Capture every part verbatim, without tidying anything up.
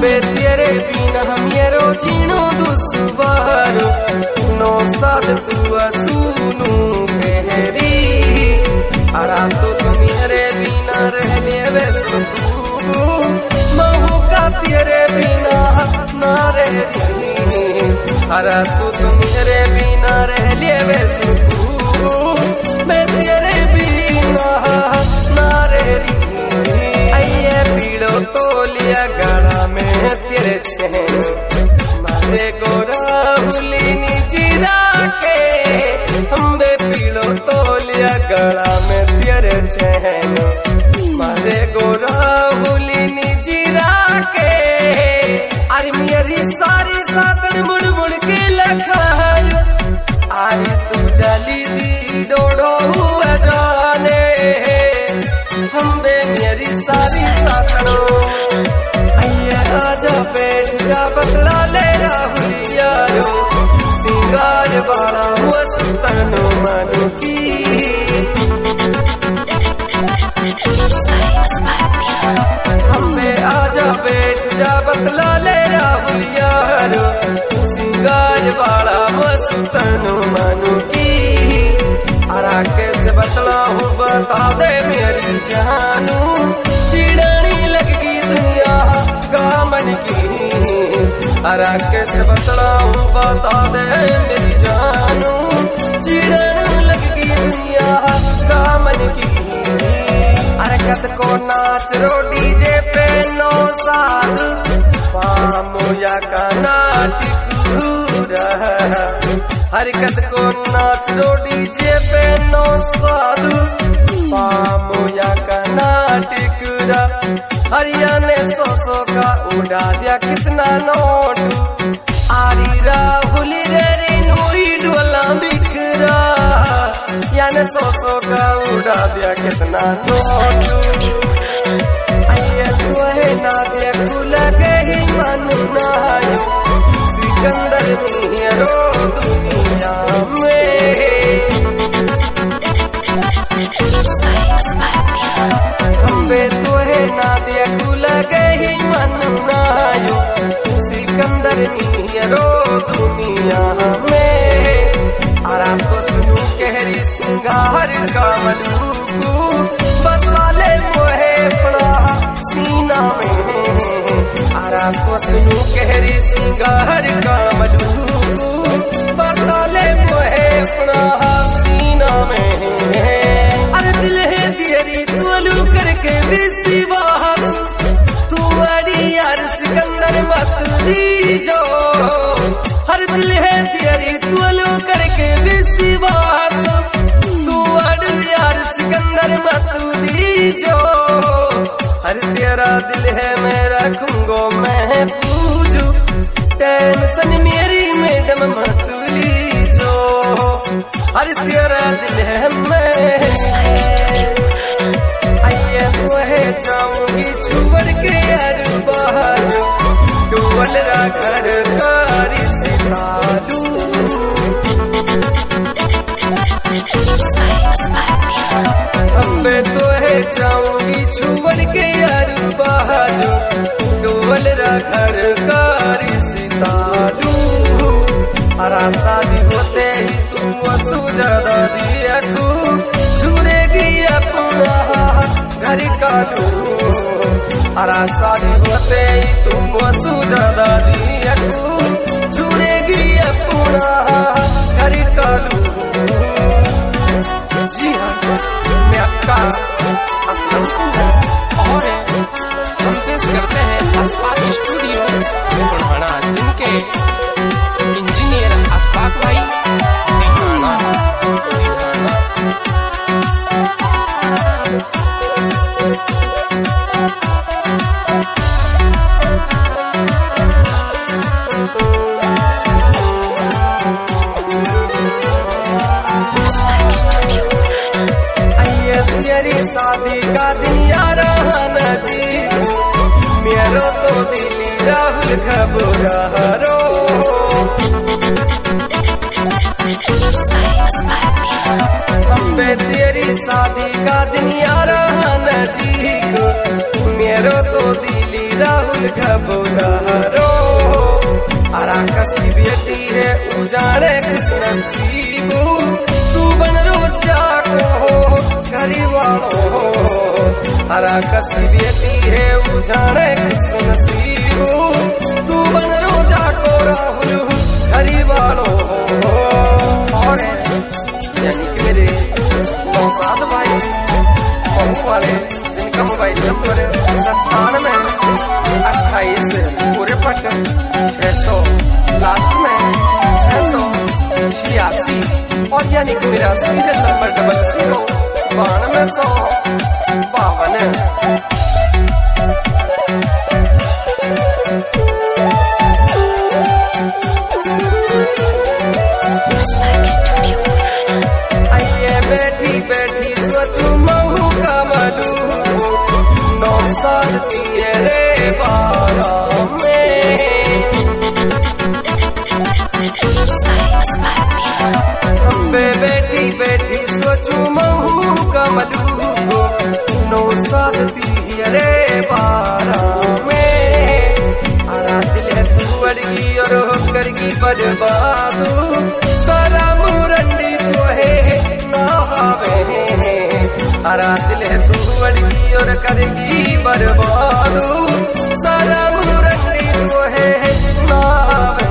बे तेरे बिना मेरो जीनो दुश्वारो नो साथ तू सुनू गहरी अरा तो मेरे बिना रहने वे महू का तेरे बिना ना रह अरा तो मेरे बिना रह ले वे मैं तेरे बिना ना रह आइए पीड़ो तो लिया गला में तेरे चैन मारे गोरा भूली निजीरा के हम बे पीड़ो तो लिया गला में तेरे चैन मारे गोरा भूली निजीरा के अरे मेरी सारी सातन मुड़ मुड़ के लखाय अरे तू जली दी डोडो हुआ जाने हम बे मेरी सारी सातनो आइए आजा बैठ जा बतला ले राहुलिया रो सिंगार वाला हुआ सुतनो मानो की हम बे आजा बैठ जा बतला ले राहुलिया रो सिंगार वाला हुआ सुतनो मानो की अरा कैसे बतला हूँ बता दे मेरी जानू चिड़ानी लगगी दुनिया गामन की अरा कैसे बतला हूँ बता दे मेरी जानू चिड़ानी लगगी दुनिया गामन की अरे कद को नाच रो डीजे पे नो साध पामो या का नाटिक हरकत को नाच रो डीजे पे नो साधु पामोया का नाटिक हरियाणे सौ सौ का उड़ा दिया कितना नोट आरी राहुली रे रे नूरी डोला बिखरा याने सौ सौ का उड़ा दिया कितना नोट आइए तू है ना दिया खुला गई मन नायो सिकंदर मेरो दुनिया में खंबे तो है ना दिया खुला गई मन नायो सिकंदर मेरो दुनिया में आरा तो सुनू कहरी सिंगार का मलूकू बसाले मोहे पड़ा सीना में आरा तो सुनू कहरी सिंगार का मलूकू बसाले मोहे पड़ा सीना में अरे दिल है तेरी तोलू करके बिसी बात तू अड़ी यार सिकंदर मत दीजो हर दिल है तेरी तोलू करके बिसी बात तू अड़ी यार सिकंदर मत दीजो हर तेरा दिल है मैं रखूंगो मैं पूजू टेंशन मेरी मैडम मत लीजो हर तेरा दिल है मैं आइए तो है जाऊंगी छुवर के यार बाजो डोल घर कारी सितालू अम्बे तो है जाऊंगी छुवर के यार बाजो डोल घर कारी सितालू अरा शादी होते ही तुम वसु ज्यादा दिया तू छुरेगी अपना घर कालू अरा शादी होते ही तुम वसु ज्यादा दिया तू छुरेगी अपना घर कालू जी हाँ मैं आपका असलम सिंगर और हम पेश करते हैं अस्पाक स्टूडियो बुढ़ाना जिनके इंजीनियर अस्पाक भाई दिखाना दिखाना आइए तेरी शादी का दिन यार नजीक मेरो तो दिली राहुल घबरा रो अम्बे तेरी शादी का दिन यार नजीक मेरो तो दिली राहुल राहुल घबरारो अरा कसी बेटी है उजाड़े किस नसीबू तू बन रोजा को गरीबानो अरा कसी बेटी है उजाड़े किस नसीबू तू बन रोजा को राहुल गरीबानो और यानी कि मेरे नौसाद भाई बहू वाले जिनका मोबाइल नंबर सत्तानवे अट्ठाईस पूरे पट छह सौ लास्ट में छह सौ छियासी और यानी कि मेरा सीरियल नंबर डबल जीरो बानवे सौ बावन। आइए बैठी बैठी सोचू महू कमलू नौ साल दिए रे बारा में अम्बे बैठी बैठी सोचू महू कमलू नौ साल दिए रे बारा में आरा दिल है तू अड़गी और होकर की बर्बादू सारा मुरंडी तो है नहावे आरा दिल है तू अड़गी और करेगी बर्बादू सारा मुरंडी तो है नहावे।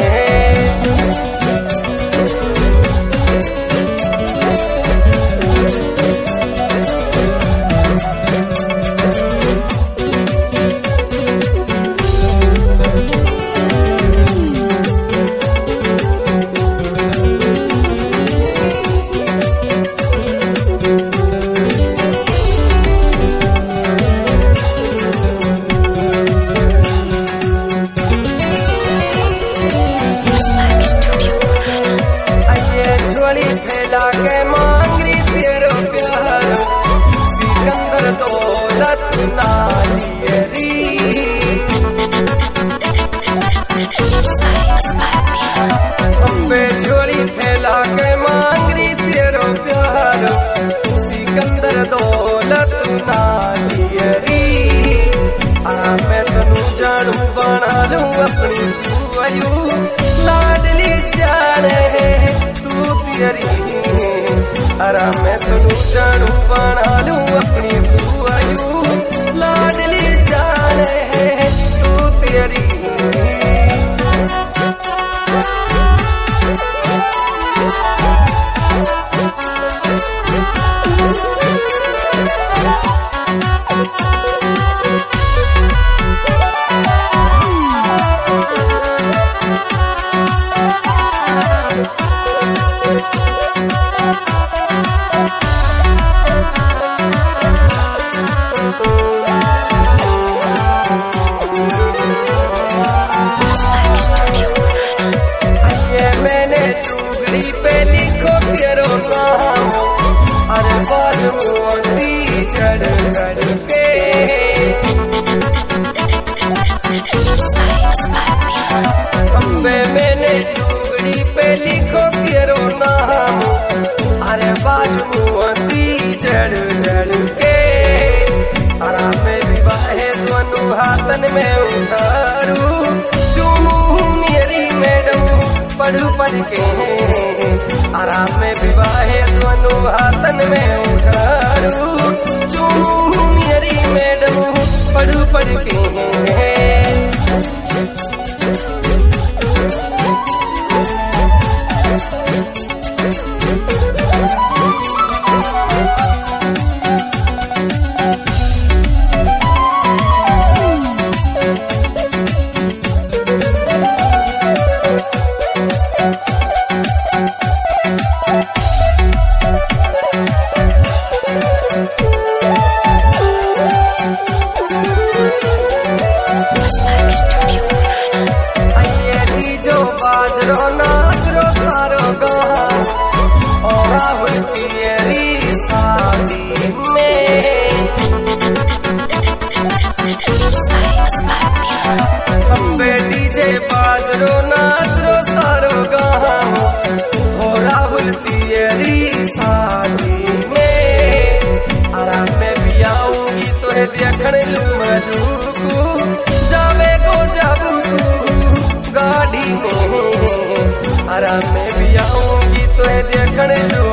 फैला के मांगरी तेरो प्यार सिकंदर दौलत नालियरी अम्बे झोली फैला के मांगरी तेरो प्यार सिकंदर दौलत नालियरी आरा मैं तनु जानू बना लूं अपनी बुआयू लाडली जाने अरा मैं तनु जानू बना लूं अपनी बुआयू लाडली जाने है तू तेरी। पे लिखो तेरो नाम अरे बाल मोती चढ़ चढ़ के अम्बे मैंने टुकड़ी पे लिखो तेरो नाम अरे बाल मोती चढ़ चढ़ के अरा में विवाहे दोनों हाथन में उठारू चूमू मेरी मैडम पढ़ू पढ़ के आराम में विवाहे दोनों हाथन में उठारू चूमू मेरी मैडम पढ़ू पढ़ के। देखण लू मधु लिखण जो